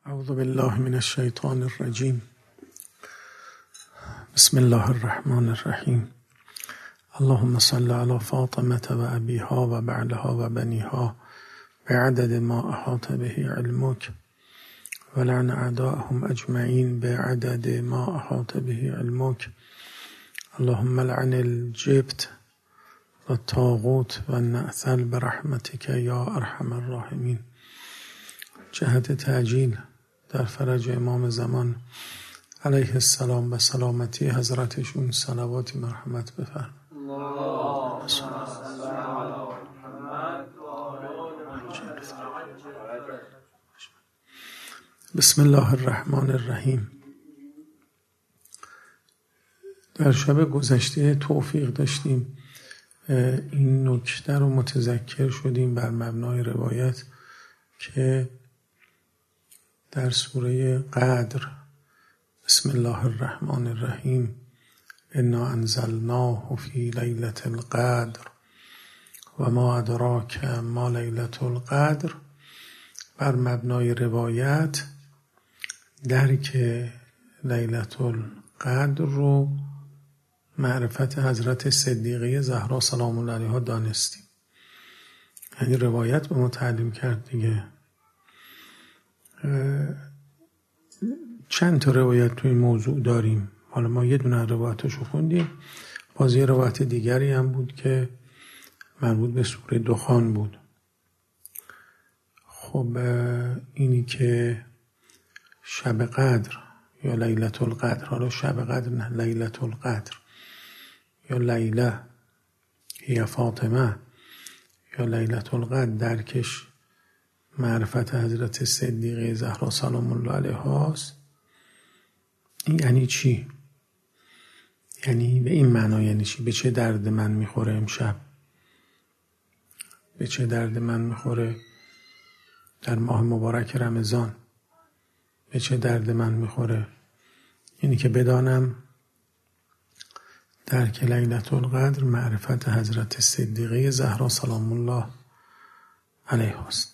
اعوذ بالله من الشیطان الرجیم. بسم الله الرحمن الرحیم. اللهم صل على فاطمة و ابیها و بعلها و بنیها بعدد ما احاط به علمک ولعن اعداءهم اجمعین بعدد ما احاط به علمک. اللهم لعن الجبت و الطاغوت و النعثل برحمتک یا ارحم الراحمین. جهت تعجیل در فرج امام زمان علیه السلام و سلامتی حضرتشون صلوات مرحمت بفرم. بسم الله الرحمن الرحیم. در شب گذشته توفیق داشتیم این نکته رو متذکر شدیم بر مبنای روایت که در سوره قدر بسم الله الرحمن الرحیم انا انزلناه فی لیلة القدر و ما ادراک ما لیلة القدر، بر مبنای روایت درک لیلة القدر رو معرفت حضرت صدیقه زهرا سلام الله علیها دانستیم. یعنی روایت به ما تعلیم کرد دیگه. چند تا روایت تو این موضوع داریم. حالا ما یه دونه روایتاشو خوندیم، باز یه روایت دیگری هم بود که مربوط به سوره دخان بود. خب اینی که شب قدر یا لیلة القدر، حالا شب قدر نه، لیلة القدر یا لیله یا فاطمه یا لیلة القدر، درکش معرفت حضرت صدیقه زهرا سلام الله علیها است. این یعنی چی؟ یعنی به این معنا یعنی چی؟ به چه درد من میخوره امشب؟ به چه درد من میخوره در ماه مبارک رمضان؟ به چه درد من میخوره؟ یعنی که بدانم درک لیلة القدر معرفت حضرت صدیقه زهرا سلام الله علیها است.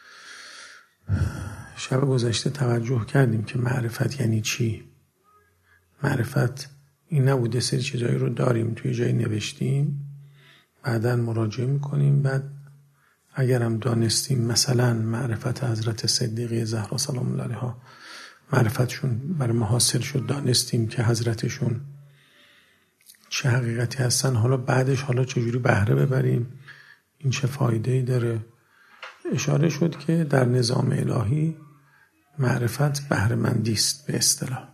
شب گذشته توجه کردیم که معرفت یعنی چی. معرفت این نبوده سری چیزایی رو داریم توی جایی نوشتیم بعداً مراجعه میکنیم، بعد اگرم دانستیم مثلا معرفت حضرت صدیقه زهرا سلام الله علیها معرفتشون برای ما حاصل شد، دانستیم که حضرتشون چه حقیقتی هستن، حالا بعدش حالا چجوری بهره ببریم، این چه فایده‌ای داره. اشاره شد که در نظام الهی معرفت بهره‌مندی است به اصطلاح.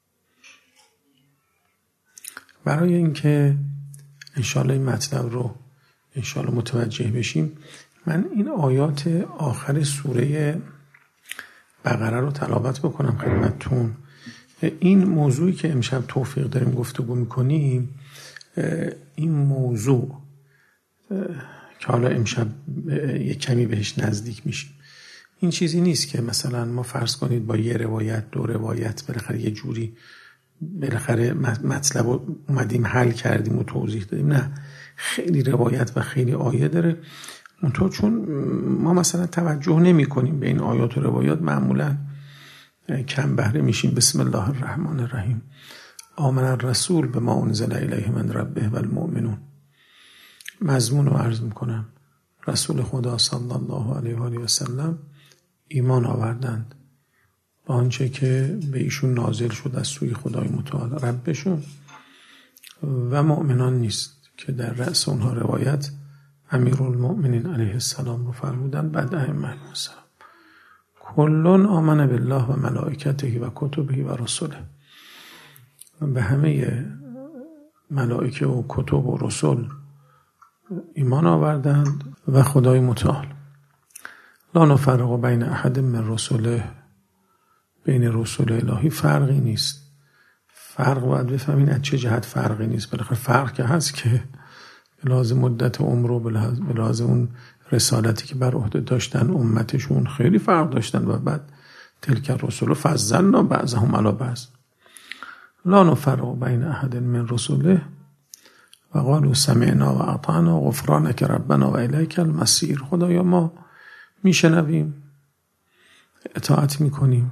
برای اینکه انشاءالله این مطلب رو انشاءالله متوجه بشیم، من این آیات آخر سوره بقره رو تلاوت بکنم خدمتتون. این موضوعی که امشب توفیق داریم گفتگو میکنیم، این موضوع که حالا امشب یک کمی بهش نزدیک میشیم، این چیزی نیست که مثلا ما فرض کنید با یه روایت دو روایت بالاخره یه جوری بالاخره مطلب رو اومدیم حل کردیم و توضیح دادیم. نه، خیلی روایت و خیلی آیه داره. اونطور چون ما مثلا توجه نمی کنیم به این آیات و روایات، معمولا کم بهره میشیم. بسم الله الرحمن الرحیم. آمن الرسول بما انزل الیه من ربه و المؤمنون. مضمون رو عرض میکنم. رسول خدا صلی الله علیه و آله و سلم ایمان آوردند با آنچه که به ایشون نازل شد از سوی خدای متعال ربشون، و مؤمنان نیست که در رأس اونها روایت امیرالمؤمنین علیه السلام رو فرمودن، بعد ائمه علیهم السلام. کلون آمن بالله و ملائکته و کتبه و رسوله. به همه ملائکه و کتب و رسول ایمان آوردند و خدای متعال. لا نفرق بین احد من رسوله. بین رسول الهی فرقی نیست. فرق باید بفهمین از چه جهت فرقی نیست. بالاخره فرق که هست که به لحاظ مدت عمر و به لحاظ اون رسالتی که بر عهده داشتن امتشون خیلی فرق داشتن، و بعد تلک الرسل فضلنا بعضهم علی بعض. لا نفرق بین احد من رسوله و قالوا سمعنا و اطعنا غفرانک ربنا و الیک المصیر. خدایا ما میشنویم، اطاعت میکنیم،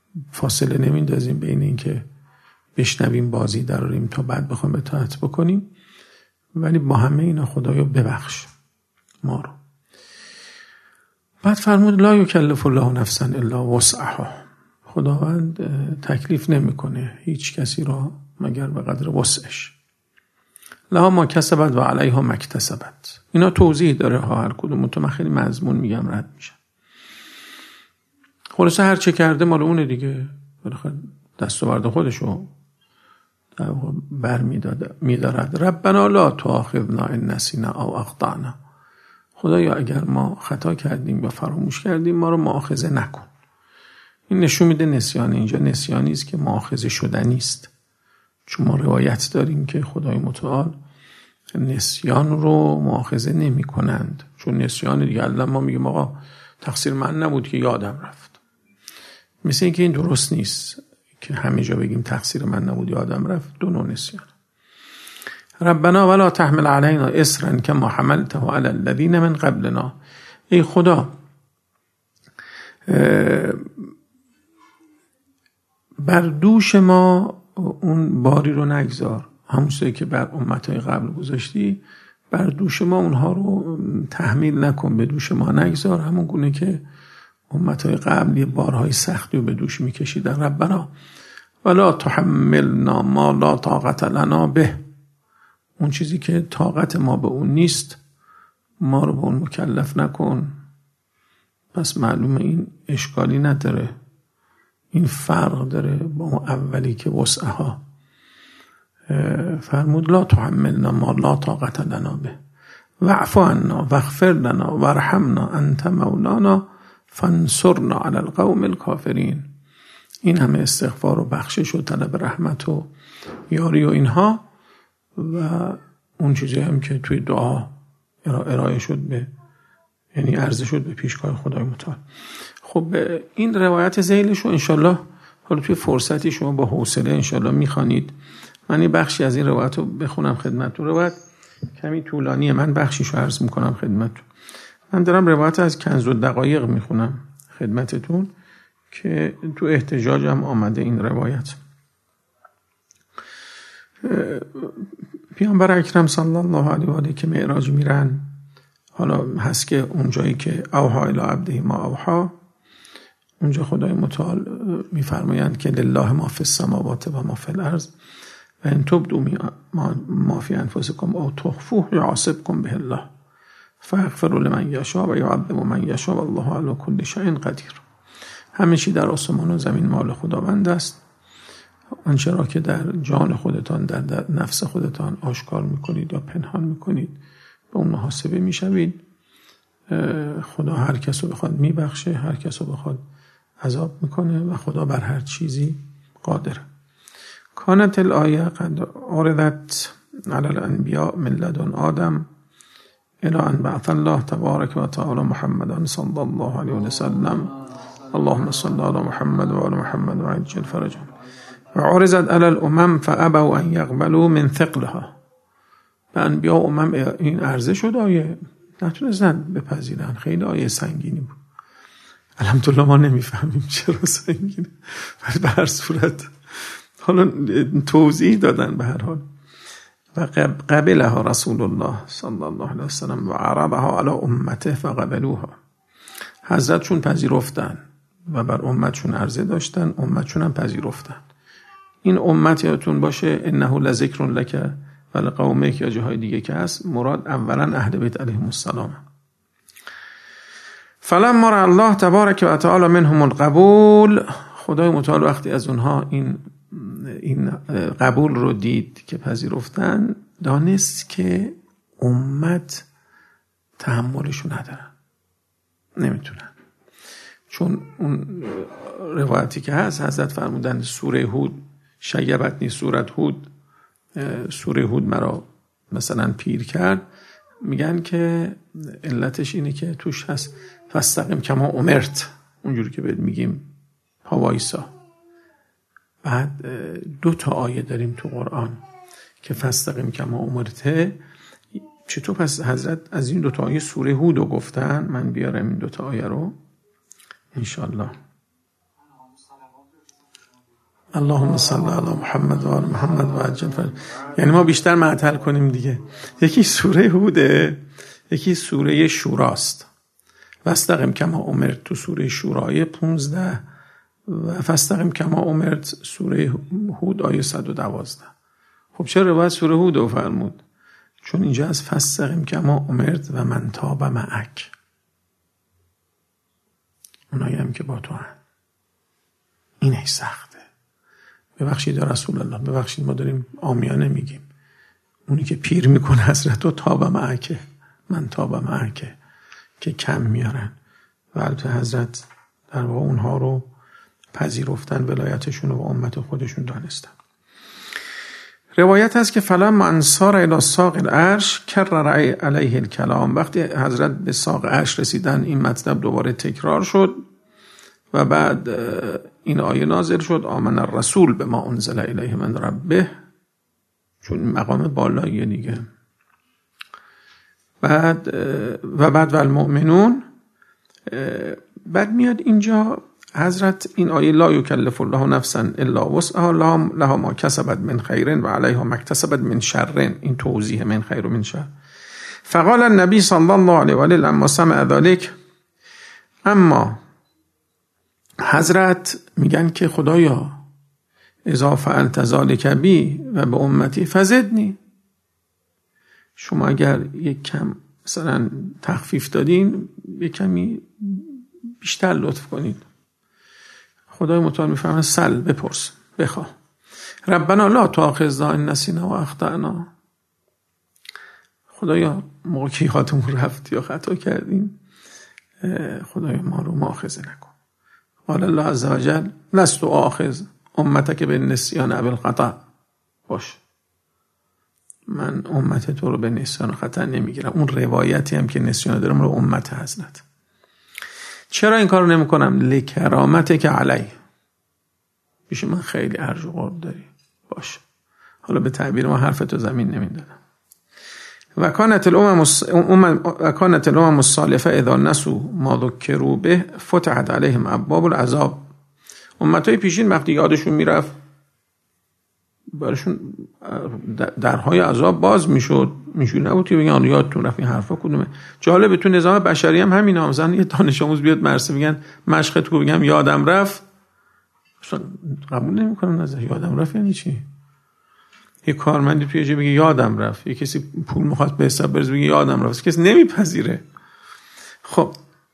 فاصله نمیندازیم بین این که بشنویم بازی دراریم تا بعد بخوایم اطاعت بکنیم، ولی با همه اینا خدایا ببخش ما رو. بعد فرمود لا یکلف الله نفسا الا وسعها، خداوند تکلیف نمیکنه هیچ کسی را مگر به قدر وسعش. لها ما کسبت و علیها ما اکتسبت. اینا توضیح داره ها، هر کدوم تو من خیلی مضمون میگم رد میشن. خلاصه هر چه کرده مال اونه دیگه، دستاورد خودشو بر میدارد. ربنا لا تؤاخذنا ان نسینا او اخطأنا، خدایا اگر ما خطا کردیم یا فراموش کردیم ما رو مؤاخذه نکن. این نشون میده نسیان اینجا نسیانی است که مؤاخذه شدنی است، چون ما روایت داریم که خدای متعال نسیان رو مؤاخذه نمی کنند، چون نسیان دیگه الان ما میگیم آقا تقصیر من نبود که یادم رفت. مثل اینکه این درست نیست که همه جا بگیم تقصیر من نبود یادم رفت. دو نوع نسیان. ربنا ولا تحمل علینا اصرا کما حملته علی الذین من قبلنا، ای خدا بر دوش ما اون باری رو نگذار، همونطوری که بر امتهای قبل گذاشتی بر دوش ما اونها رو تحمیل نکن، به دوش ما نگذار، همون گونه که امتهای قبل یه بارهای سختی رو به دوش میکشیدن. ربنا ولا تحملنا ما لا طاقت لنا به، اون چیزی که طاقت ما به اون نیست ما رو به اون مکلف نکن. پس معلومه این اشکالی نداره، این فرق داره با اون اولی که وسعها. فرمود لا تحملنا ما لا طاقت لنا به واعف عنا واغفر لنا وارحمنا انت مولانا فانصرنا علی القوم الکافرین. این همه استغفار و بخشش و طلب رحمت و یاری و اینها و اون چیزی هم که توی دعا ارائه شد به، یعنی عرضه شد به پیشگاه خدای متعال. خب این روایت ذیلش رو انشالله حالا توی فرصتی شما با حوصله انشالله میخوانید. من یه بخشی از این روایت رو بخونم خدمتتون. روایت کمی طولانیه، من بخشیش رو عرض میکنم خدمتتون. من دارم روایت از کنز الدقایق میخونم خدمتتون که تو احتجاج هم آمده این روایت. پیامبر اکرم صلی الله علیه و آله که معراج میرن، حالا هست که اونجایی که اوحی الی عبده ما اوحی، اونجا خدای متعال میفرمایند که لله ما فی السماوات و ما فی الارض و ان تبدوا ما فی انفسکم او تخفوه یحاسبکم به الله فیغفر لمن یشاء و یعذب من یشاء والله علی کل شیء قدیر. همه چی در آسمان و زمین مال خداوند است. آنچه را که در جان خودتان در نفس خودتان آشکار میکنید یا پنهان میکنید به اون محاسبه میشوید. خدا هر کس رو بخواد میبخشه، هر کس رو بخواد عذاب میکنه و خدا بر هر چیزی قادره. کانت الآیه قد عرضت علی الانبیاء من لدن آدم الى ان بعث الله تبارک و تعالی محمدا صلی الله علیه و سلم اللهم صل علی محمد و علی محمد و عجل فرجهم و عرضت علی الامم فابوا ان یقبلوا من ثقلها. به انبیاء امم این عرضه شد، آیه نتونستن بپذیرن، خیلی آیه سنگینی بود. الحمدلله ما نمیفهمیم چرا سنگینه، ولی به هر صورت حالا توضیح دادن به هر حال. و قبلها رسول الله صلی الله علیه وسلم و عرضها علی امته فقبلوها. حضرتشون پذیرفتن و بر امتشون عرضه داشتن، امتشون هم پذیرفتن. این امت یادتون باشه انه لذکر لک و لقومک یا جاهای دیگه که هست، مراد اولا اهل بیت علیهم السلام. فلما رأى الله تبارک و تعالی منهم القبول، خدای متعال وقتی از اونها این قبول رو دید که پذیرفتن، دانست که امت تحملشو ندارن، نمیتونن. چون اون روایتی که هست حضرت فرمودن سوره هود شیبتنی، سوره هود مرا مثلا پیر کرد، میگن که علتش اینه که توش هست فاستقم کما امرت، اونجوری که بهت میگیم پاوایسا. بعد 2 آیه داریم تو قرآن که فاستقم کما امرته. چطور پس حضرت از این 2 آیه سوره هود رو گفتن؟ من بیارم این 2 آیه رو انشالله. اللهم صل علی محمد و آل محمد و عجل یعنی ما بیشتر معطل کنیم دیگه. یکی سوره هوده، یکی سوره شوراست. فاستقم کما امرت تو سوره شورای 15 و فاستقم کما امرت سوره هود آیه 112. خب چرا باید سوره هود رو فرمود؟ چون اینجا از فاستقم کما امرت و من تاب معک، اونایی هم که با تو هم. اینه سخته. ببخشید یا رسول الله، ببخشید ما داریم عامیانه میگیم. اونی که پیر میکنه حضرت و تاب معکه، من تاب معکه، که کم میارن و البته حضرت در واقع اونها رو پذیرفتن، ولایتشون رو و امت خودشون دانستن. روایت هست که فلما انصار الی ساق العرش کرر علیه الکلام، وقتی حضرت به ساق عرش رسیدن این مطلب دوباره تکرار شد و بعد این آیه نازل شد آمن الرسول بما انزل الیه من ربه، چون مقام بالاییه دیگه. بعد والمؤمنون، بعد میاد اینجا حضرت این آیه لا یکلف الله نفسا الا وسعها لها ما کسبت من خیر و علیها ما اکتسبت من شر، این توضیح من خیر و من شر. فقال النبی صلی الله علیه و آله لما سمع ذلك، اما حضرت میگن که خدایا اذا فعلت ذلک بی و به امتی فزدنی، شما اگر یک کم مثلا تخفیف دادین یک کمی بیشتر لطف کنید. خدای متعال میفهمه سل، بپرس، بخواه. ربنا لا تؤاخذنا ان نسینا و اخطأنا، خدایا موقع که یادمون رفت یا خطا کردیم خدایا ما رو مؤاخذه نکن. قال الله عز وجل لست آخذ امتک بالنسیان او بالخطأ، باش من امت تو رو به نسیان و خطا نمیگیرم. اون روایتی هم که نسیان دارم رو امت حضرت. چرا این کار رو نمی کنم؟ لکرامتک علی، پیش من خیلی ارج و قرب داری، باش حالا به تعبیر ما حرفتو زمین نمیدادم. و کانت الامم السالفه اذا نسوا ما ذکروا به فتحت علیهم ابواب العذاب، امتای پیشین وقتی یادشون میرفت براشون درهای عذاب باز میشد. میشون نبود که بگن یادتون رفت این حرفا کدومه. جالبه تو نظام بشری هم همین، مثلا یه دانش آموز بیاد مرسه بگن مشقت کو، بگم یادم رفت، اصلا قبول نمیکنن. از یادم رفت یعنی چی؟ یه کارمندی توی جای بگه یادم رفت، یه کسی پول میخواد به حساب برز بگه یادم رفت، کسی نمیپذیره. خب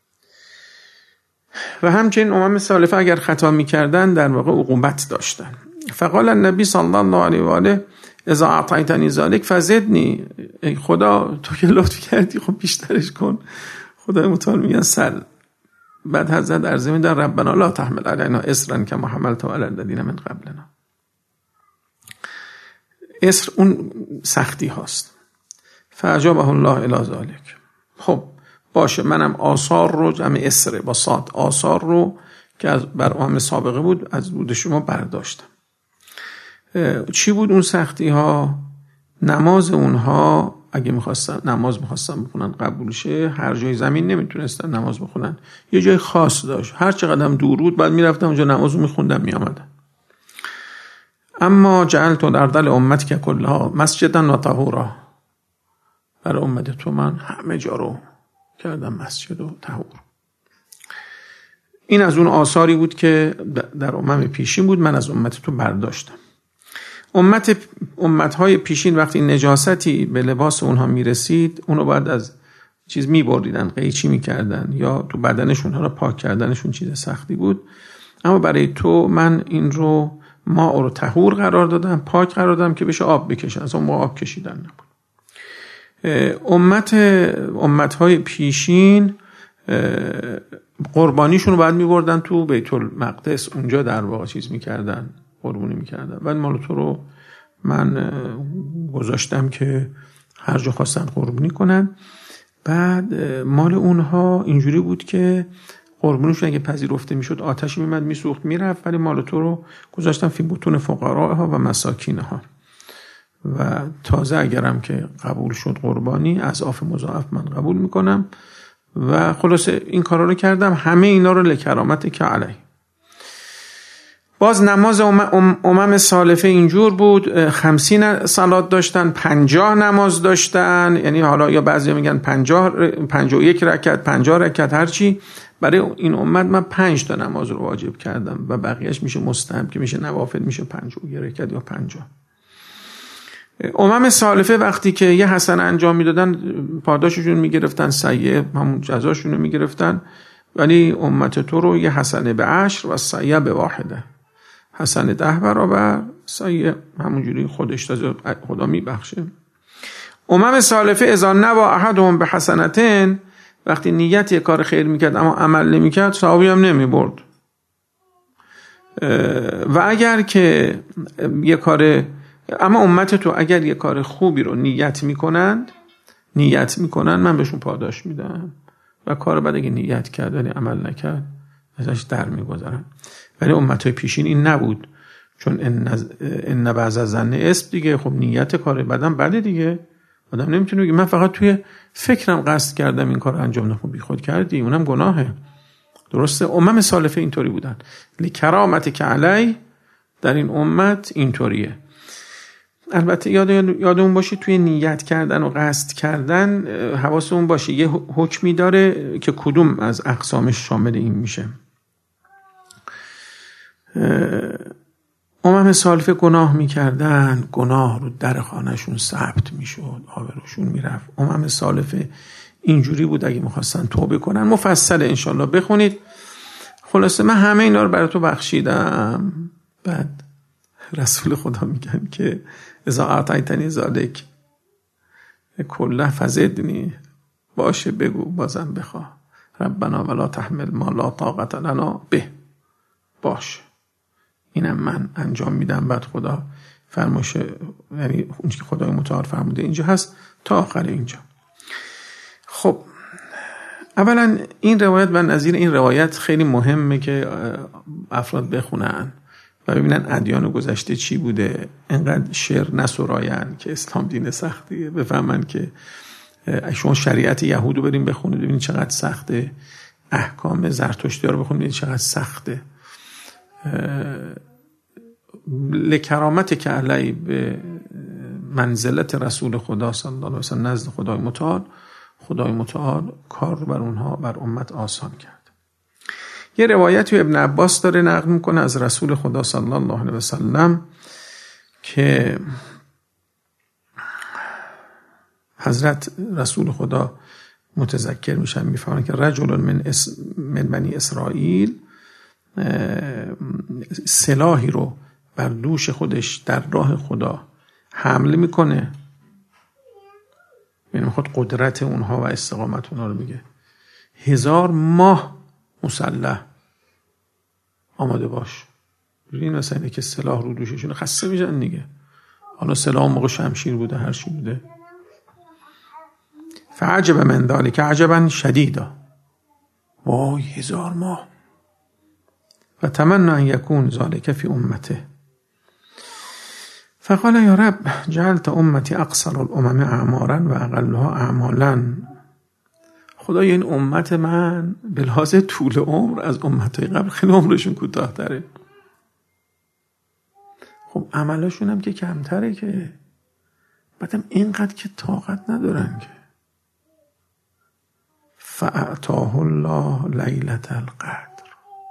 و همچنین امم سالفه اگر خطا میکردن در واقع عقوبت داشتن. فقال النبی صلی الله علیه و آله اذا اعطیتنی ذلک فزدنی، ای خدا تو که لطف کردی خب بیشترش کن. خدای متعال میگن سل. بعد حضرت عرض میدن ربنا لا تحمل علینا اصرا کما حملته علی الذین من قبلنا. اصر اون سختی هاست. فاجابه الله الی ذلک. خب باشه منم آثار رو، جمع اصره با صاد، آثار رو که از بر امم سابقه بود از بود شما برداشتم. چی بود اون سختی ها؟ نماز اونها اگه نماز میخواستن بخونن قبول شه، هر جای زمین نمیتونستن نماز بخونن، یه جای خاص داشت. هر چقدر دور بود بعد میرفتم اونجا نماز رو میخوندم میامدن. اما جعلت الارض امتی که کلها مسجدا و طهورا، برای امت تو من همه جا رو کردم مسجد و طهور. این از اون آثاری بود که در امم پیشین بود، من از امت تو برداشتم. امتهای پیشین وقتی نجاستی به لباس اونها میرسید اونو باید از چیز میبریدن، قیچی میکردن یا تو بدنشون ها رو پاک کردنشون چیز سختی بود. اما برای تو من این رو ماء رو طهور قرار دادم، پاک قرار دادم که بشه آب بکشن. از اون موقع آب کشیدن نبود. امتهای پیشین قربانیشون رو باید میبردن تو بیت المقدس، اونجا در واقع چیز میکردن، قربانی میکردن. بعد مال تو رو من گذاشتم که هر جا خواستن قربانی کنن. بعد مال اونها اینجوری بود که قربانیشون اگه پذیرفته میشد آتش میمد میسوخت میرفت، ولی مال تو رو گذاشتم فی بطون فقراها و مساکینها. و تازه اگرم که قبول شد قربانی اضعاف مضاعف من قبول میکنم. و خلاصه این کارا رو کردم. همه اینا رو لکرامت که علی. باز نماز امم سالفه اینجور بود، 50 صلات داشتن، 50 نماز داشتن، یعنی حالا یا بعضی میگن 51 رکعت، 50 رکعت، هرچی. برای این امت من 5 تا نماز رو واجب کردم و بقیهش میشه مستحب که میشه نوافل، میشه 51 رکعت یا 50. امم سالفه وقتی که یه حسنه انجام میدادن پاداششون میگرفتن، سیئه همون جزاشون رو میگرفتن. ولی امت تو رو یه حسنه به 10 و سیئه به 1، حسنه 10 برابر، سیئه همونجوری خودش خدا میبخشه. امم سالفه اذا نوى احدهم به حسنتين، وقتی نیت یه کار خیر میکرد اما عمل نمیکرد ثوابی هم نمیبرد. و اگر که یه کار، اما امت تو اگر یه کار خوبی رو نیت میکنن من بهشون پاداش میدم، و کار بعد اگه نیت کرد ولی عمل نکرد ازش در میگذارم. ولی امتای پیشین این نبود، چون ان بعض الظن اسم دیگه. خب نیت کار بعدم بده دیگه، آدم نمیتونه بگه من فقط توی فکرم قصد کردم این کار انجام ندم، بی خود کردی، اونم گناهه. درسته؟ امم سالفه اینطوری بودن. لکرامت که علی، در این امت اینطوریه. البته یادمون باشه توی نیت کردن و قصد کردن حواسمون باشه یه حکمی داره که کدوم از اقسامش شامل این میشه. امم سالفه گناه میکردن، گناه رو در خانهشون ثبت میشد، آبروشون میرفت. امم سالفه اینجوری بود، اگه میخواستن توبه کنن مفصل انشالله بخونید. خلاصه من همه اینا رو برای تو بخشیدم. بعد رسول خدا میگن که اذا اعطیتنی ذلک کله فزدنی، باشه بگو بازم بخواه، ربنا ولا تحمل ما لا طاقت لنا به، باشه اینم من انجام میدم. بعد خدا فرماشه، یعنی اون که خدای متعال فرموده اینجا هست تا آخر اینجا. خب اولا این روایت و نظیر این روایت خیلی مهمه که افراد بخونن و ببینن ادیان گذشته چی بوده، اینقدر شعر نسراین که اسلام دین سختیه، بفهمن که شما شریعت یهودو بریم بخونید ببینید چقدر سخته، احکام زرتشتی رو بخونید ببینید چقدر سخته. لکرامت که علی به منزلت رسول خدا صلی الله علیه و سلم نزد خدای متعال کار رو بر اونها، بر امت آسان کرد. یه روایتی ابن عباس داره نقل میکنه از رسول خدا صلی الله علیه و سلم که حضرت رسول خدا متذکر میشن، میفهمن که رجل من بنی اسرائیل سلاحی رو بر دوش خودش در راه خدا حمل میکنه، یعنی میخواد قدرت اونها و استقامت اونها رو میگه. 1000 ماه مسلح آماده باش. این مثلا اینه که سلاح رو دوششون خسته میشن دیگه. حالا سلاح موقع شمشیر بوده، هر چی بوده. فعجب من ذلک عجبا شدیدا، وای 1000 ماه. و تمنى ان یکون ذلک فی امته، فقال یا رب جعلت امتی اقصر الامم اعمارا و اقلها اعمالا. خدایا این امت من به لحاظ طول عمر از امتهای قبل خیلی عمرشون کوتاه‌تره، خب عملاشون هم که کمتره، که بعدم اینقدر که طاقت ندارن که. فاعطاه الله لیلة القدر،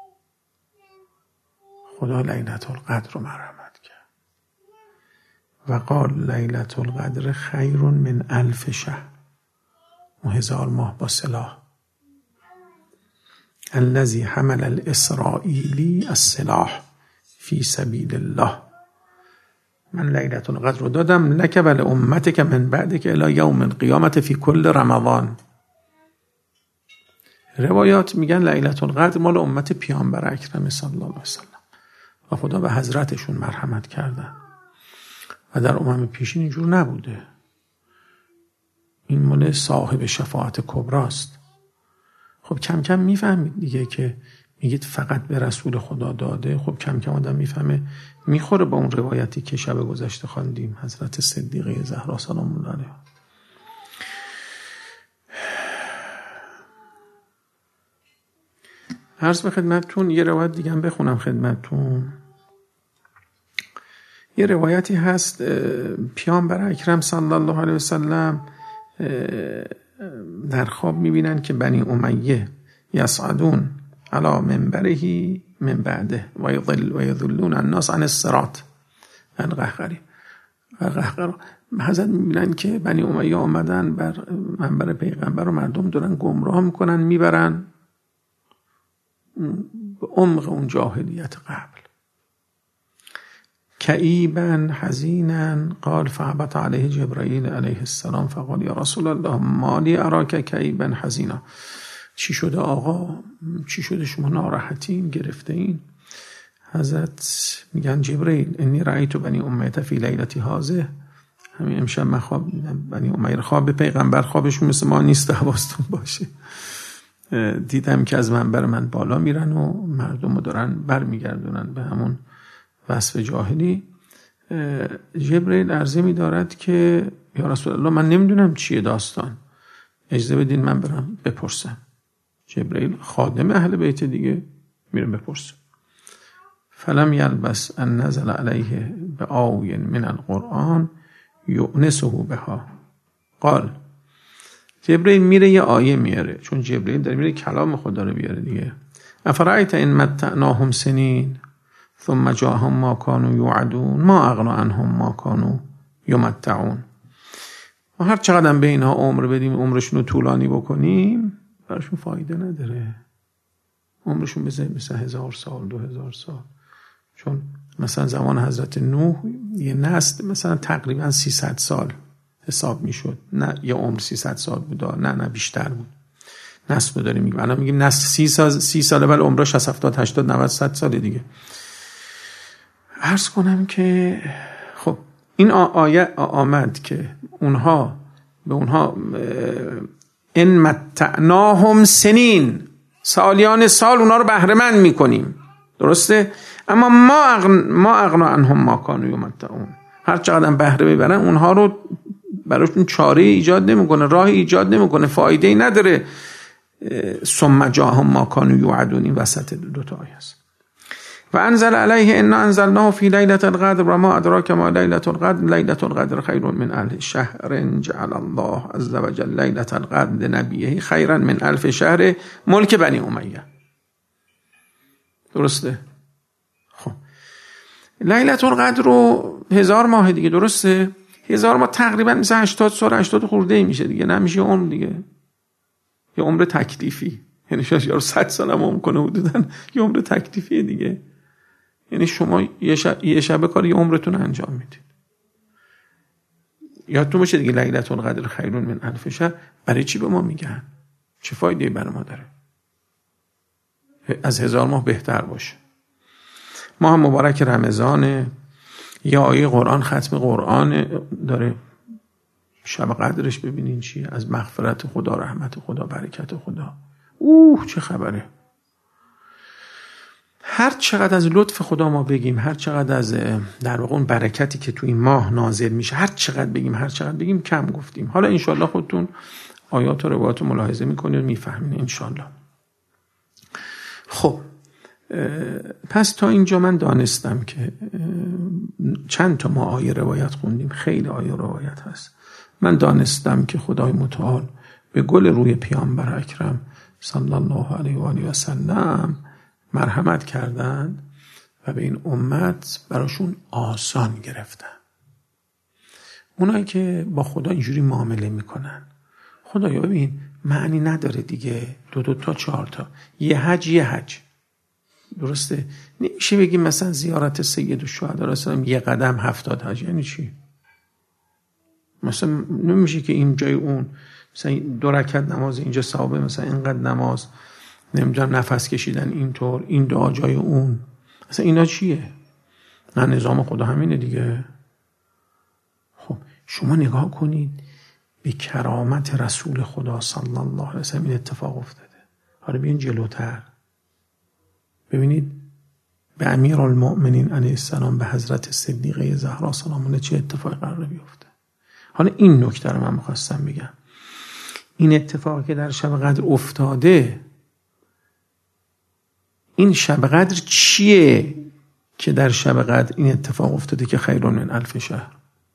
خدا لیلة القدر رو مرحمت کرد و قال لیلة القدر خیر من 1000 شهر، و 1000 ماه با سلاح. الذي حمل الاسرائیلی السلاح فی سبیل الله، من لیلة القدر رو دادم لک و لامتک من بعدک الی یوم القیامت فی کل رمضان. روایات میگن لیلة القدر مال امت پیامبر اکرم صلی الله علیه و سلم و خدا به حضرتشون مرحمت کرده و در امم پیشین اینجور نبوده. این مال صاحب شفاعت کبراست. خب کم کم میفهمید دیگه که میگید فقط به رسول خدا داده. خب کم کم آدم میفهمه، میخوره با اون روایتی که شب گذشته خواندیم، حضرت صدیقه زهرا سلام الله علیها. عرض به خدمتتون یه روایت دیگه هم بخونم خدمتتون یه روایتی هست پیامبر اکرم صلی الله علیه وسلم در خواب میبینن که بنی امیه یصعدون علی منبره من بعده و یضلون الناس عن الصراط القهقری. حضرت میبینن که بنی امیه آمدن بر منبر پیغمبر و مردم دارن گمراه میکنن، میبرن به عمق اون جاهلیت قبل. کئیبا حزینا قال فهبط علیه جبرائیل علیه السلام فقال یا رسول الله ما لی اراک کئیبا حزینا. چی شده آقا؟ چی شده شما ناراحتین، گرفتین؟ حضرت میگن جبرائیل انی رأیت بنی امیه فی لیلتی هذه. همین امشب من خواب دیدم بنی امیه. خواب پیغمبر خوابشون مثل ما نیست، حواستون باشه. دیدم که از منبر من بالا میرن و مردم رو دارن برمیگردونن به همون وصف جاهلی. جبرائیل عرضه می دارد که یا رسول الله من نمیدونم چیه داستان، اجازه بدین من برم بپرسم. جبرائیل خادم اهل بیت دیگه، میرم بپرسم. فلم یلبس ان نزل علیه بآیه من القرآن یؤنسه بها. قال جبرائیل میره یه آیه میاره، چون جبرائیل داره میره کلام خدا رو بیاره دیگه. افرأیت ان متعناهم سنین ثم جاءهم ما كانوا يوعدون ما اغنى عنهم ما كانوا يمتعون. ما هر چقدر به اینها عمر بدیم، عمرشون رو طولانی بکنیم، براشون فایده نداره. عمرشون مثلا 1000 سال 2000 سال. چون مثلا زمان حضرت نوح یه نسل مثلا تقریبا 300 سال حساب میشد. نه یه عمر 300 سال بود، نه بیشتر بود. نسل داریم میگیم، الان میگیم نسل 30 ساله ولی عمرش 70 80 90 100 سال دیگه. عرض کنم که خب این آیه آمد که اونها به اونها ان متعناهم سنین، سالیان سال اونها رو بهره مند میکنیم، درسته؟ اما ما اغنا عنهم ما كانوا یمتعون. هر چقدر بهره ببرن اونها رو براشون چاره ایجاد نمیکنه، راه ایجاد نمیکنه، فایده ای نداره. ثم جاءهم ما كانوا یوعدون، این وسط دو تا آیه است. و انزل علیه انا انزلناه فی لیلة القدر و ما ادراک ما لیلة القدر لیلة القدر خیر من الف شهر جعل الله عز وجل لیلة القدر نبیه خیرا من الف شهر ملک بنی امیه. درسته؟ خب لیلة القدر رو 1000 ماه دیگه، درسته؟ 1000 ماه تقریبا مثلا 80 سال 80 خورده میشه دیگه، نمیشه عمر دیگه، یه عمر تکلیفی. یعنی شاید 100 سال هم عمر کنه حدوداً، یه عمر تکلیفی دیگه. یعنی شما یه شب کار یه عمرتون انجام میدید. یادتون باشه دیگه لیلة القدر خیر من الف شهر. برای چی به ما میگن؟ چه فایده برای ما داره؟ از 1000 ماه بهتر باشه. ماه مبارک رمضان، یه آیه قرآن ختم قرآن داره، شب قدرش ببینین چیه، از مغفرت خدا، رحمت خدا، برکت خدا. چه خبره. هر چقدر از لطف خدا ما بگیم، هر چقدر از در واقع اون برکتی که تو این ماه نازل میشه، هر چقدر بگیم کم گفتیم. حالا انشالله خودتون آیات و روایات رو ملاحظه میکنید و میفهمین انشالله. خب پس تا اینجا من دانستم که چند تا ما آیه روایت خوندیم، خیلی آیه روایت هست. من دانستم که خدای متعال به گل روی پیامبر اکرم صلی الله علیه و آله و سلم مرحمت کردند و به این امت براشون آسان گرفتن. اونایی که با خدا اینجوری معامله میکنن، خدایا ببین معنی نداره دیگه، 2 تا 4 تا یه حج، درسته؟ نمیشه بگیم مثلا زیارت سید الشهدا رسولم یه قدم 70 حج. یعنی چی؟ مثلا نمیشه که این جای اون مثلا 2 رکعت نماز اینجا ثوابه، مثلا اینقدر نماز، نمیدونم نفس کشیدن اینطور، این دعا جای اون. مثلا اینا چیه؟ نه نظام خدا همینه دیگه. خب شما نگاه کنید به کرامت رسول خدا صلی الله علیه و سلم این اتفاق افتاده. حالا بیاین جلوتر ببینید به امیرالمؤمنین علیه السلام، به حضرت صدیقه زهرا سلام الله چه اتفاقی قرار بیفته. حالا این نکته رو من می‌خواستم بگم. این اتفاقی که در شب قدر افتاده، این شب قدر چیه که در شب قدر این اتفاق افتاده که خیر من الف شهر.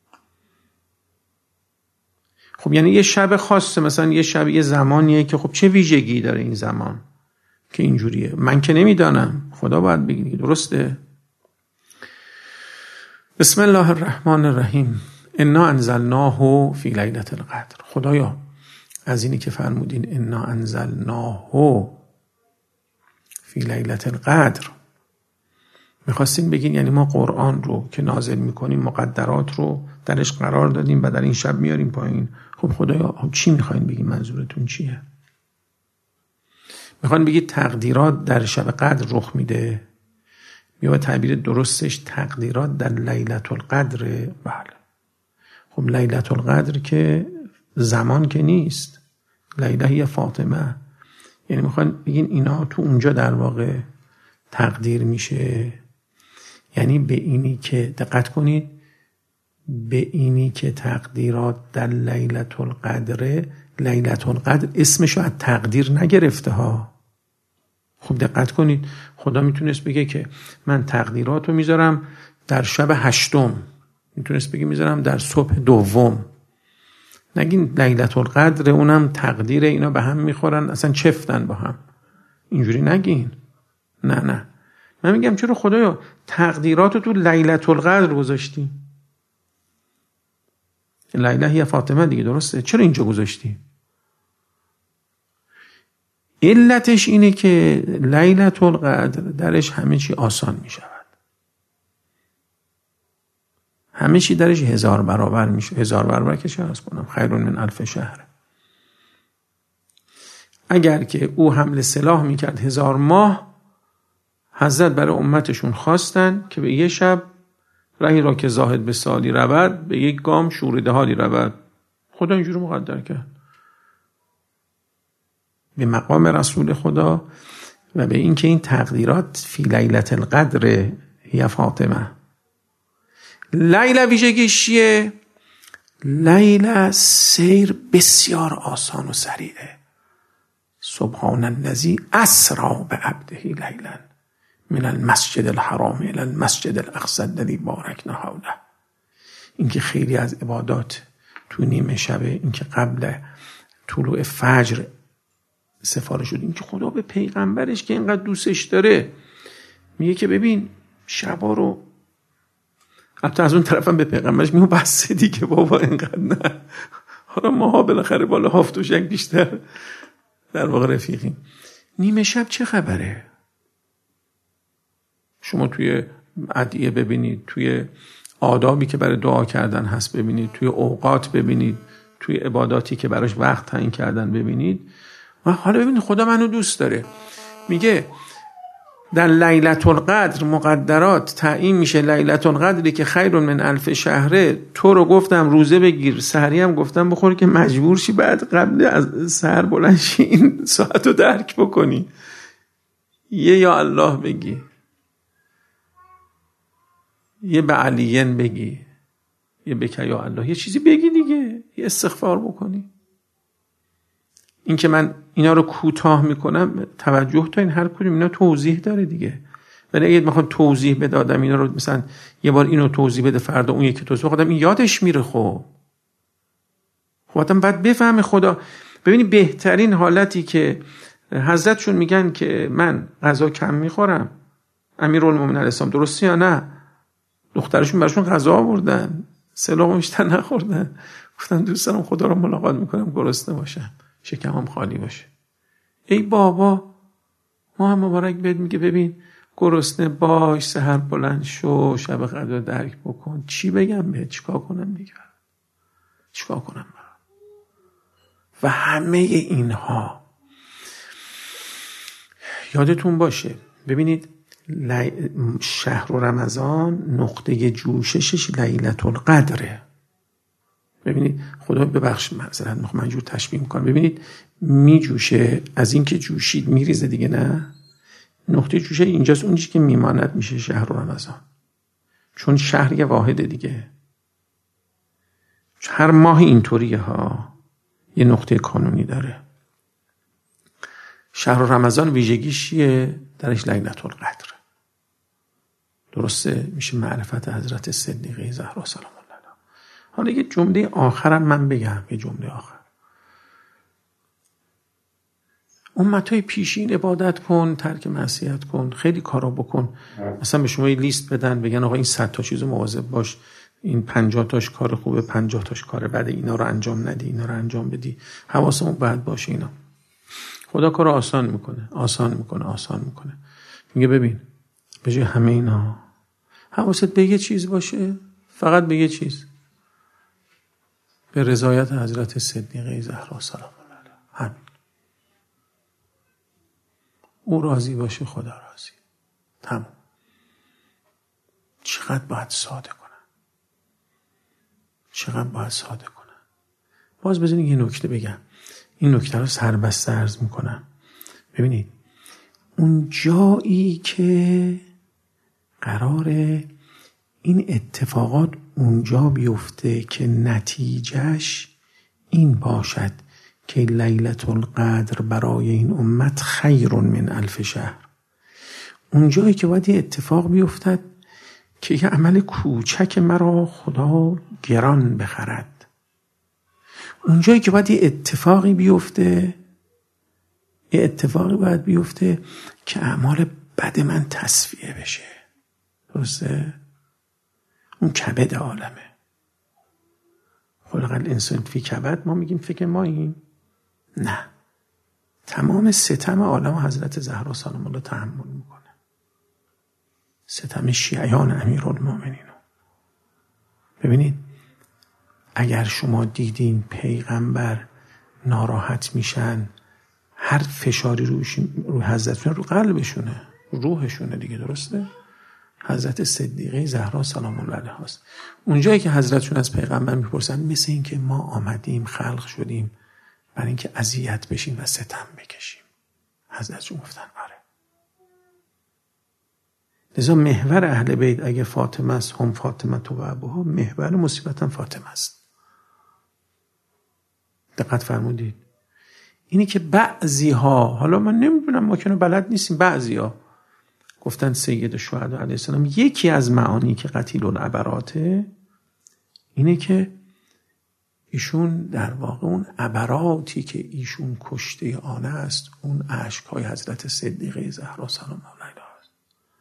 خب یعنی یه شب خاصه، مثلا یه شب یه زمانیه که خب چه ویژگی داره این زمان که اینجوریه؟ من که نمیدانم، خدا باید بگی، درسته؟ بسم الله الرحمن الرحیم. انا انزلناه فی لیلة القدر. خدایا از اینی که فرمودین انا انزلناه فی لیلة القدر، میخواستین بگین یعنی ما قرآن رو که نازل میکنیم مقدرات رو درش قرار دادیم و در این شب میاریم پایین. خب خدایا چی میخواین بگین؟ منظورتون چیه؟ میخواین بگید تقدیرات در شب قدر رخ میده؟ یا تعبیر درستش تقدیرات در لیلة القدر؟ بله. خب لیلة القدر که زمان که نیست، لیله یا فاطمه، یعنی میخواین بگین اینا تو اونجا در واقع تقدیر میشه. یعنی به اینی که دقت کنید، به اینی که تقدیرات در لیلة القدر، لیلة القدر اسمشو از تقدیر نگرفته ها. خب دقت کنید، خدا میتونست بگه که من تقدیراتو میذارم در شب 8م، میتونست بگه میذارم در صبح 2م. نگین لیلة القدر اونم تقدیر، اینا به هم میخورن، اصلا چفتن با هم، اینجوری نگین. نه من میگم چرا خدایا تقدیراتو تو لیلة القدر گذاشتی؟ لیله یا فاطمه دیگه، درسته؟ چرا اینجا گذاشتی؟ علتش اینه که لیلة القدر درش همه چی آسان می شود، همه چی درش 1000 برابر می شود. 1000 برابر که چه هست کنم؟ خیر من الف شهر. اگر که او حمل سلاح می کرد 1000 ماه، حضرت برای امتشون خواستن که به یه شب رهی را که زاهد به سالی رود، به یک گام شوریده حالی رود. خدا اینجور مقدر کرد به مقام رسول خدا و به این که این تقدیرات فی لیلة القدر یا فاطمه. لیله ویژگیش چیه؟ لیله سیر بسیار آسان و سریعه. سبحان الذی اسری بعبده لیلا من المسجد الحرام الى المسجد الاقصی الذی بارکنا حوله. اینکه خیلی از عبادات تو نیمه شبه، اینکه قبل طلوع فجر سفارش شد، اینکه خدا به پیغمبرش که اینقدر دوستش داره میگه که ببین شبا رو، حتی از اون طرفم به پیغمبرش میگه بس دیگه بابا اینقدر نه، حالا ماها بالاخره بالا هفت و شک بیشتر در واقع رفیقیم. نیمه شب چه خبره؟ شما توی ادعیه ببینید، توی آدابی که برای دعا کردن هست ببینید، توی اوقات ببینید، توی عباداتی که براش وقت تعیین کردن ببینید. و حالا ببینید خدا منو دوست داره، میگه در لیلة القدر مقدرات تعیین میشه. لیلة القدری که خیر من الف شهره. تو رو گفتم روزه بگیر، سحری هم گفتم بخور که مجبور شی بعد قبل از سحر بلند شی این ساعت رو درک بکنی، یه یا الله بگی، یه به علیین بگی، یه بکه یا الله، یه چیزی بگی دیگه، یه استغفار بکنی. این که من اینا رو کوتاه میکنم، توجه تا این هر کدوم اینا توضیح داره دیگه. ولی اگه میخوام توضیح بده آدم اینا رو، مثلا یه بار اینو توضیح بده، فردا اون یکی توضیح بده، این یادش میره. خب آدم باید بفهمه خدا. ببینی بهترین حالتی که حضرتشون میگن که من غذا کم میخورم، امیرالمومنین علیه السلام، درسته یا نه؟ دخترشون براشون غذا آوردن، سلاغ بیشتر نخوردن، گفتن دوست دارم خدا رو ملاقات میکنم گرسنه باشم، شکمم خالی باشه. ای بابا، ما هم مبارک بهت میگه ببین گرسنه باش، سحر بلند شو، شب قدر درک بکن. چی بگم بهت؟ چیکار کنم دیگه؟ چیکار کنم؟ و همه اینها یادتون باشه. ببینید شهر رمضان نقطه جوششش لیلة القدره. ببینید خدا ببخش معذرت میخوام منجور تشبیه میکنم، ببینید میجوشه، از این که جوشید میریزه دیگه، نه نقطه جوشه اینجاست، اون چیزی که میماند میشه شهر رمضان، چون شهر یه واحده دیگه. هر ماه اینطوریه ها، یه نقطه کانونی داره. شهر رمضان ویژگیش چیه؟ درش لیلة القدر. درسته؟ میشه معرفت حضرت صدیقه زهرا سلام الله علیها. حالا یه جمله آخرم من بگم، یه جمله آخر. امتهای پیشین عبادت کن، ترک معصیت کن، خیلی کارا بکن. مثلا به شما یه لیست بدن بگن آقا این 100 تا چیزو مواظب باش، این 50 تاش کار خوبه، 50 تاش کار بده، اینا رو انجام ندی، اینا رو انجام بدی، حواسمون باید باشه اینا. خدا کارو آسان میکنه. میگه ببین به جای همه اینا حواست به یه چیز باشه، فقط به یه چیز، به رضایت حضرت صدیقه زهرا سلام الله علیها. همین. او راضی باشه خدا راضی. تمام. چقدر باید ساده کنن. باز بزنید یه نکته بگم، این نکته رو سربسته عرض میکنم. ببینید اون جایی که قراره این اتفاقات اونجا بیفته که نتیجهش این باشد که لیلة القدر برای این امت خیر من 1000 شهر. اون جایی که باید یه اتفاق بیفتد که یه عمل کوچک مرا خدا گران بخرد. اون جایی که باید یه اتفاقی باید بیفته که اعمال بد من تصفیه بشه. درسته؟ اون کبد عالمه. خلق الانسان فی کبد. ما میگیم فکر ماییم؟ نه. تمام ستم عالم حضرت زهرا سلام الله تحمل میکنه. ستم شیعیان امیرالمومنین. ببینید اگر شما دیدین پیغمبر ناراحت میشن، هر فشاری روی حضرتشون رو قلبشونه، روحشونه دیگه. درسته؟ حضرت صدیقه زهرا سلام الله علیها است. اونجایی که حضرتشون از پیغمبر میپرسن مثل این که ما آمدیم خلق شدیم برای اینکه اذیت بشیم و ستم بکشیم. حضرتشون گفتن آره. لذا محور اهل بیت اگه فاطمه است، هم فاطمه و ابوها، محور مصیبت هم فاطمه است. دقت فرمودید؟ اینی که بعضی ها، حالا من نمیدونم، ما که بلد نیستیم، بعضی ها گفتن سید الشهدا علیه السلام یکی از معانی که قتیل العبراته اینه که ایشون در واقع اون عبراتی که ایشون کشته آن است، اون اشک‌های حضرت صدیقه زهرا سلام الله علیها است.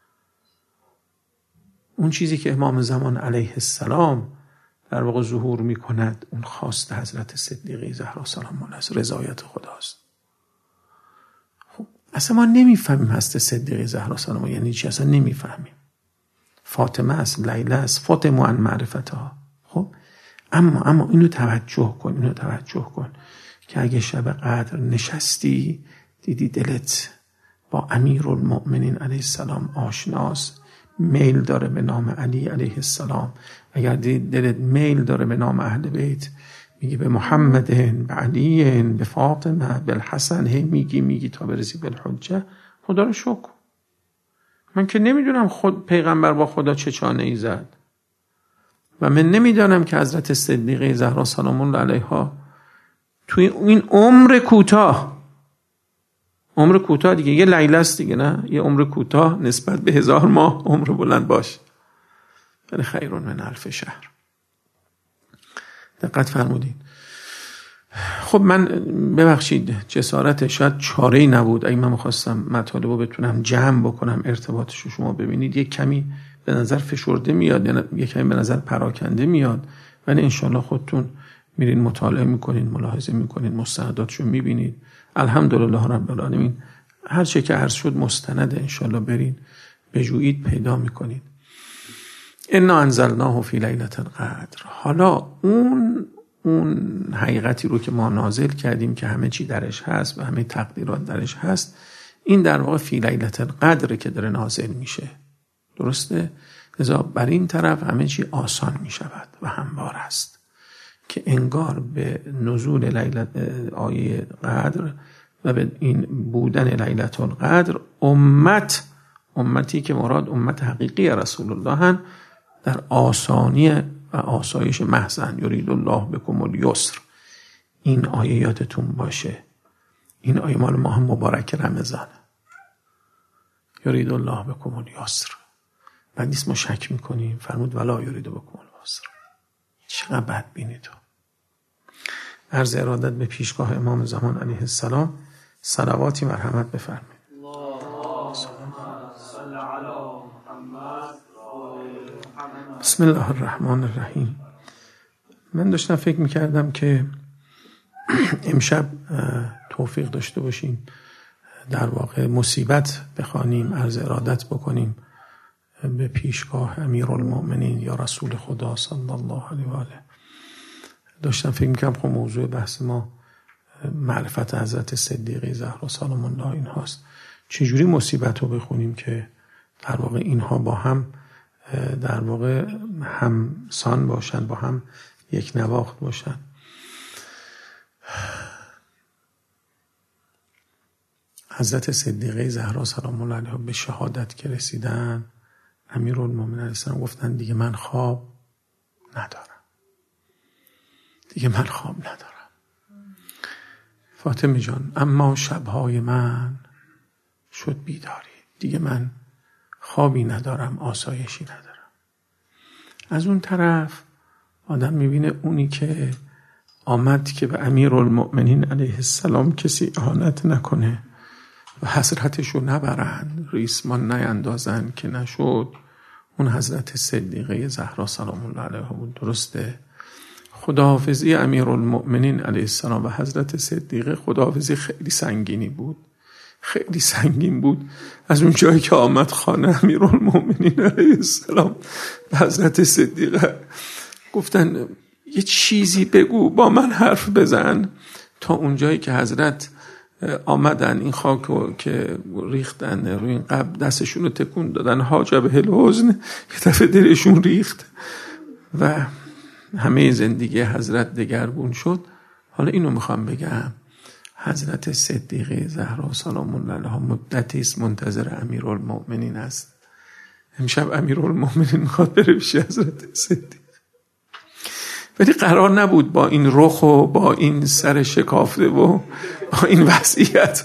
اون چیزی که امام زمان علیه السلام در واقع ظهور می کند، اون خواست حضرت صدیقه زهرا سلام الله علیها، رضایت خداست. خب اصلا ما نمیفهمیم هست صدیقه زهرا سلام الله یعنی چی، اصلا نمیفهمیم. فاطمه است، لیلا است، فاطمه عن معرفتها. خب اما اینو توجه کن که اگه شب قدر نشستی دیدی دلت با امیرالمؤمنین علیه السلام آشناست، میل داره به نام علی علیه السلام، اگر دلت میل داره به نام اهل بیت، میگی به محمد، به علی، به فاطمه، به الحسن، هی میگی تا برسی به الحجه. خدا رو شکر. من که نمیدونم خود پیغمبر با خدا چه چانه ای زد و من نمیدانم که حضرت صدیقه زهرا سلام الله علیها توی این عمر کوتاه دیگه، یه لیله است دیگه، نه یه عمر کوتاه نسبت به 1000 ماه عمر بلند باش، ولی خیر من 1000 شهر. دقت فرمودین؟ خب من ببخشید جسارت شاید چاره‌ای نبود. اگه من خواستم مطالب رو بتونم جمع بکنم، ارتباطش رو شما ببینید، یک کمی به نظر فشرده میاد، یعنی یک کمی به نظر پراکنده میاد، ولی انشالله خودتون میرین مطالعه میکنین، ملاحظه میکنین، مستنداتشو میبینید. الحمدلله رب العالمین. هر چه که عرض شد مستنده، انشالله برین بجویید پیدا میکنید. انا انزلناه فی لیلة القدر. حالا اون حقیقتی رو که ما نازل کردیم که همه چی درش هست و همه تقدیرات درش هست، این در واقع فی لیلة القدر که داره نازل میشه. درسته؟ لذا بر این طرف همه چی آسان می شود و هموار است که انگار به نزول آیه قدر و به این بودن لیلة القدر امتی که مراد امت حقیقی رسول الله هن، در آسانی و آسایش محضن. یرید الله بکم الیسر. این آیه یادتون باشه، این آیه مال ماه مبارک رمضان. یرید الله بکم الیسر. بعد نیست ما شک میکنیم. فرمود ولا یرید بکم العسر. چقدر بدبینی تو. عرض ارادت به پیشگاه امام زمان علیه السلام، صلواتی مرحمت بفرمایید. بسم الله الرحمن الرحیم. من داشتم فکر میکردم که امشب توفیق داشته باشیم در واقع مصیبت بخوانیم، عرض ارادت بکنیم به پیشگاه امیرالمؤمنین یا رسول خدا صلی الله علیه و آله. داشتم فکر میکنم خب موضوع بحث ما معرفت حضرت صدیقه زهرا سلام الله این هاست. چجوری مصیبت رو بخونیم که در واقع اینها با هم در واقع همسان باشن، با هم یک نواخت باشن. حضرت صدیقه زهرا سلام الله علیها به شهادت که رسیدن، امیرالمومنین علیه السلام گفتن دیگه من خواب ندارم، دیگه من خواب ندارم. فاطمه جان اما شبهای من شد بیداری، دیگه من خوابی ندارم، آسایشی ندارم. از اون طرف آدم میبینه اونی که آمد که به امیرالمؤمنین علیه السلام کسی اهانت نکنه و حضرتشو نبرن، ریسمان نیندازن که نشد، اون حضرت صدیقه زهرا سلام الله علیها بود. درسته خداحافظی امیرالمؤمنین علیه السلام و حضرت صدیقه خداحافظی خیلی سنگینی بود، خیلی سنگین بود. از اون جایی که آمد خانه امیرالمؤمنین علیه السلام به حضرت صدیقه گفتن یه چیزی بگو، با من حرف بزن، تا اون جایی که حضرت آمدن این خاک رو که ریختن روی این قبر دستشون رو تکون دادن، حاجب الحزن، یه دفعه دلشون ریخت و همه زندگی حضرت دگرگون شد. حالا اینو میخوام بگم، حضرت صدیقه زهرا سلام الله علیها مدتی است منتظر امیرالمؤمنین است. امشب امیرالمؤمنین میخواد بره پیش حضرت صدیقه، ولی قرار نبود با این رخ و با این سر شکافته و با این وضعیت.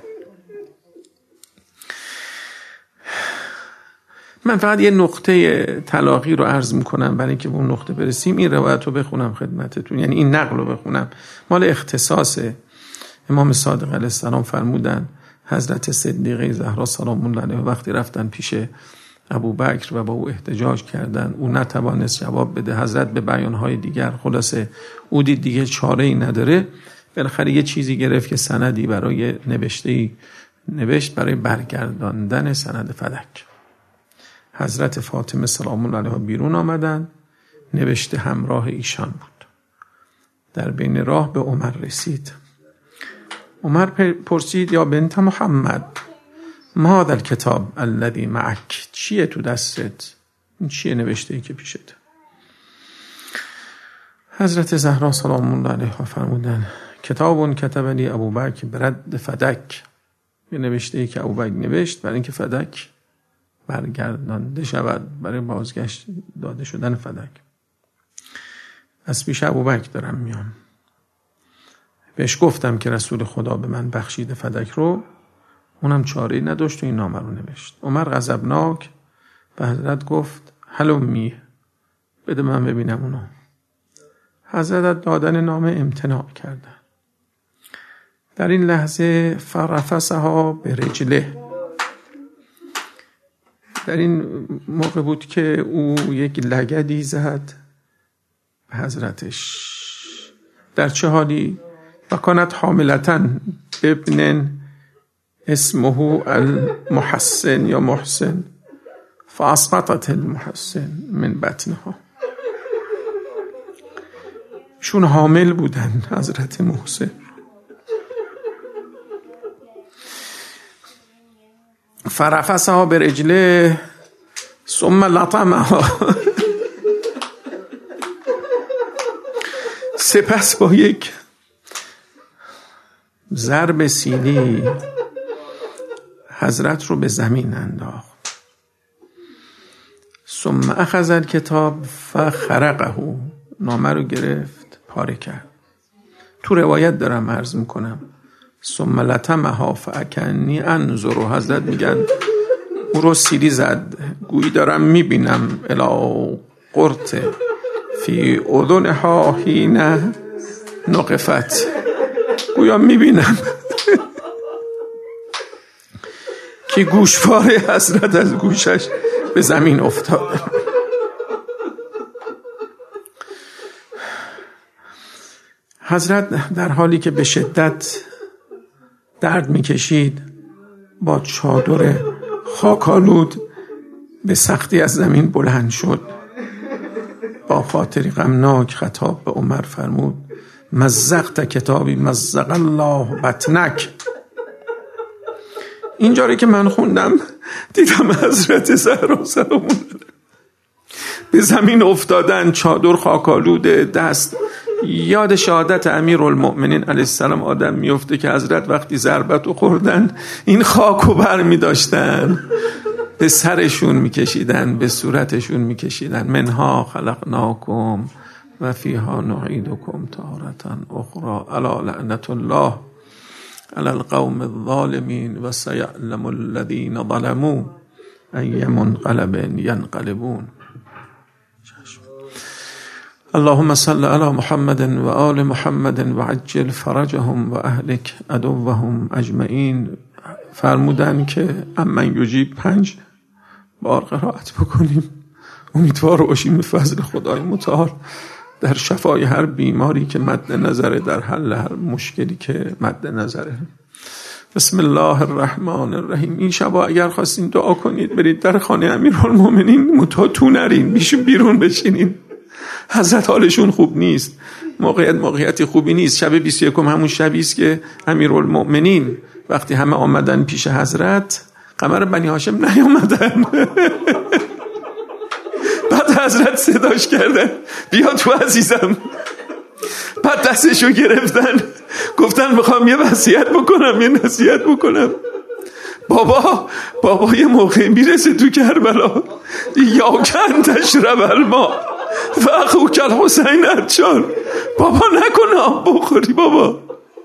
من فقط یه نقطه تلاقی رو عرض میکنم برای اینکه به اون نقطه برسیم. این روایت رو بخونم خدمتتون، یعنی این نقل رو بخونم، مال اختصاص امام صادق علیه السلام. فرمودن حضرت صدیقه زهرا سلام الله علیها وقتی رفتن پیش ابوبکر و با او احتجاج کردن، او نتوانست جواب بده. حضرت به بیانهای دیگر، خلاصه او دید دیگه چاره‌ای نداره، بالاخره یه چیزی گرفت که سندی برای نوشت برای برگرداندن سند فدک. حضرت فاطمه سلام الله علیها بیرون آمدن، نوشته همراه ایشان بود. در بین راه به عمر رسید. عمر پرسید یا بنت محمد ما هذا الکتاب الذی معک، چیه تو دستت؟ این چیه نوشته ای که پیشت؟ حضرت زهرا سلام الله علیها فرمودن کتاب کتب لی ابوبکر برد فدک، یه نوشته ای که ابوبکر نوشت برای اینکه فدک برگردانده شود، برای بازگشت داده شدن فدک. از پیش ابوبکر دارم میام، بهش گفتم که رسول خدا به من بخشیده فدک رو، اونم چاره‌ای نداشت و این نامه رو نوشت. عمر غضبناک به حضرت گفت هلمی، بده من ببینم اونو. حضرت دادن نامه امتناع کردن. در این لحظه فرفسها به رجله، در این موقع بود که او یک لگدی زد به حضرتش. در چه حالی؟ و کانت حاملتن ابن اسمه المحسن یا محسن فاسقطت المحسن من بطنها. شون حامل بودن حضرت محسن. فرفسها به رجله ثم لطمها، سپس با یک ضرب سیلی حضرت رو به زمین انداخت. ثم اخذ الکتاب فخرقه، نامه رو گرفت پاره کرد. تو روایت دارم عرض میکنم ثم لطمها فاکنی انظر، حضرت میگن او رو سیلی زد گویی دارم میبینم الی قرط فی اذنها حین نقفت، گویا میبینم که گوشواره حضرت از گوشش به زمین افتاد. حضرت در حالی که به شدت درد میکشید با چادر خاک‌آلود به سختی از زمین بلند شد. با خاطری غمناک خطاب به عمر فرمود: مزقت کتابی مزق الله بطنک. اینجایی که من خوندم دیدم حضرت زهرا سلام الله به زمین افتادن، چادر خاک‌آلود، دست. یاد شهادت امیرالمؤمنین علیه السلام آدم میفته که حضرت وقتی ضربت رو خوردن این خاکو بر می داشتن به سرشون میکشیدن، به صورتشون میکشیدن. منها خلقناکم و فیها نعیدکم تارة اخرى الا لعنت الله علی القوم الظالمین و سیعلم الذین ظلموا ای منقلب ینقلبون. اللهم صل علی محمد و آل محمد و عجل فرجهم و اهلک عدوهم اجمعین. فرمودن که امن یجیب 5 بار قرائت بکنیم. امیدوار باشیم به فضل خدای متعال در شفای هر بیماری که مد نظره، در حل هر مشکلی که مد نظره. بسم الله الرحمن الرحیم. این شبا اگر خواستین دعا کنید برید در خانه امیرالمؤمنین، متاتو نرین، بیشون بیرون بشینین. حضرت حالشون خوب نیست، موقعیت خوبی نیست. شب 21 همون شبی است که امیرالمؤمنین وقتی همه آمدن پیش حضرت، قمر بنی هاشم نیامدن. بعد حضرت صداش کردن بیا تو عزیزم. بعد دستشو گرفتن گفتن میخوام یه وصیت بکنم، یه نصیحت بکنم. بابا یه موقع میرسه تو کربلا یا کن تشرب الماء و اخوک الحسین عطشان، بابا نکنه آب بخوری. بابا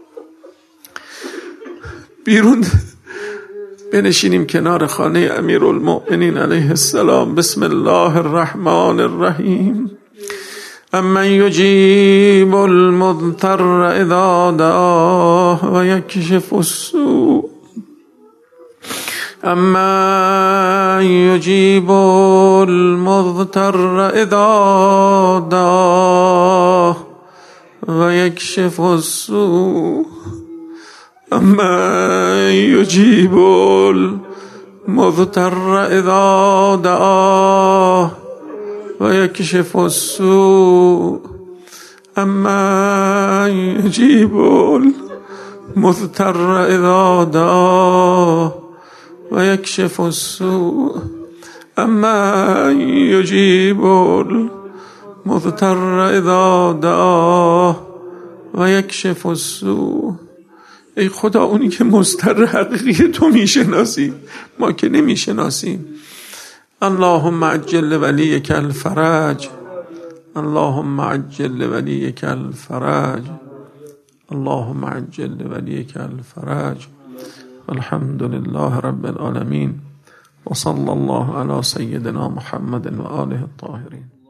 بیرون بنشینیم کنار خانه امیرالمؤمنین علیه السلام. بسم الله الرحمن الرحیم. امن یجیب المضطر اذا دعاه و یکشف السوء، امن یجیب المضطر اذا دعاه و یکشف السوء، اما یجیب المضطر اذا دعاه و یکشف السوء، اما یجیب المضطر اذا دعاه و یکشف السوء، اما یجیب المضطر اذا دعاه و یکشف السوء. ای خدا، اونی که مضطر حقیقی تو میشناسی، ما که نمیشناسیم. اللهم عجل ولیک الفرج، اللهم عجل ولیک الفرج، اللهم عجل ولیک الفرج. الحمد لله رب العالمین و صلی الله علی سیدنا محمد و آله الطاهرین.